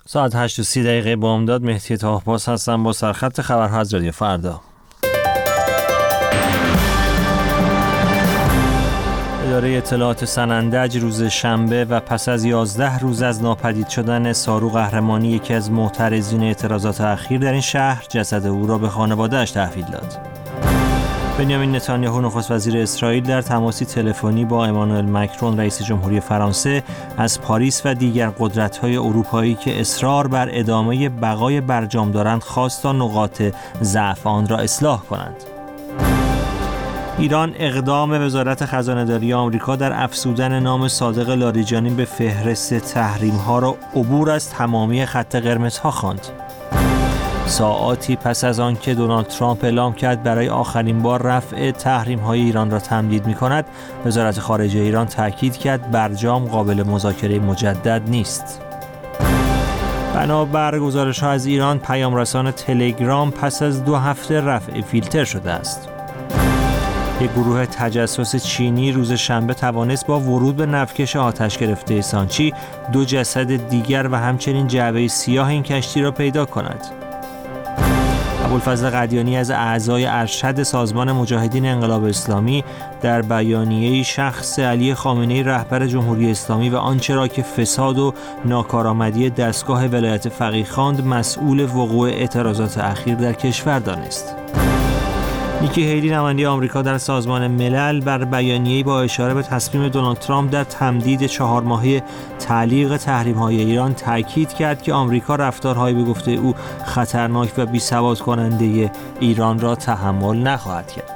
ساعت 8:30 بامداد. مهدی طاهرباز هستم با سرخط خبرها از رادیو فردا. اداره اطلاعات سنندج روز شنبه و پس از 11 روز از ناپدید شدن سارو قهرمانی، یکی از معترضین اعتراضات اخیر در این شهر، جسد او را به خانواده‌اش تحویل داد. بنیامین نتانیاهو نخست وزیر اسرائیل در تماسی تلفنی با امانوئل مکرون رئیس جمهوری فرانسه از پاریس و دیگر قدرت‌های اروپایی که اصرار بر ادامه بقای برجام دارند خواست تا نقاط ضعف آن را اصلاح کنند. ایران اقدام وزارت خزانه‌داری آمریکا در افزودن نام صادق لاریجانی به فهرست تحریم‌ها را عبور از تمامی خط قرمزها خواند. ساعاتی پس از آن که دونالد ترامپ اعلام کرد برای آخرین بار رفع تحریم‌های ایران را تمدید می‌کند، وزارت خارجه ایران تاکید کرد برجام قابل مذاکره مجدد نیست. بنابر گزارش‌ها از ایران، پیام‌رسان تلگرام پس از 2 هفته رفع فیلتر شده است. یک گروه تجسس چینی روز شنبه توانست با ورود به نفتکش آتش گرفته سانچی 2 جسد دیگر و همچنین جعبه سیاه این کشتی را پیدا کند. ابوالفضل قدیانی از اعضای ارشد سازمان مجاهدین انقلاب اسلامی در بیانیه‌ای شخص علی خامنه‌ای رهبر جمهوری اسلامی و آنچه را که فساد و ناکارآمدی دستگاه ولایت فقیه خواند مسئول وقوع اعتراضات اخیر در کشور دانست. نیکی هیلی نماینده آمریکا در سازمان ملل بر بیانیه‌ای با اشاره به تصمیم دونالد ترامپ در تمدید 4 ماهه تعلیق تحریم‌های ایران تاکید کرد که آمریکا رفتارهای به گفته او خطرناک و بی‌ثبات کننده ایران را تحمل نخواهد کرد.